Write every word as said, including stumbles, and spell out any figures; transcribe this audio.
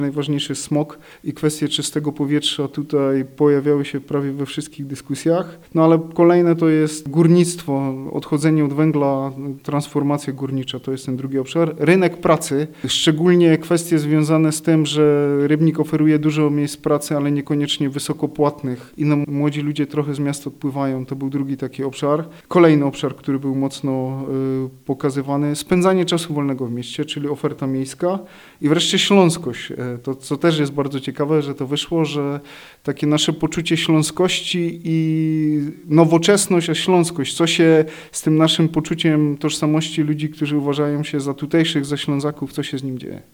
Najważniejszy smog i kwestie czystego powietrza tutaj pojawiały się prawie we wszystkich dyskusjach. No ale kolejne to jest górnictwo, odchodzenie od węgla, transformacja górnicza, to jest ten drugi obszar. Rynek pracy, szczególnie kwestie związane z tym, że Rybnik oferuje dużo miejsc pracy, ale niekoniecznie wysokopłatnych i no, młodzi ludzie trochę z miasta odpływają, to był drugi taki obszar. Kolejny obszar, który był mocno y, pokazywany, spędzanie czasu wolnego w mieście, czyli oferta miejska i wreszcie śląskość. To, co też jest bardzo ciekawe, że to wyszło, że takie nasze poczucie śląskości i nowoczesność, a śląskość, co się z tym naszym poczuciem tożsamości ludzi, którzy uważają się za tutejszych, za Ślązaków, co się z nim dzieje.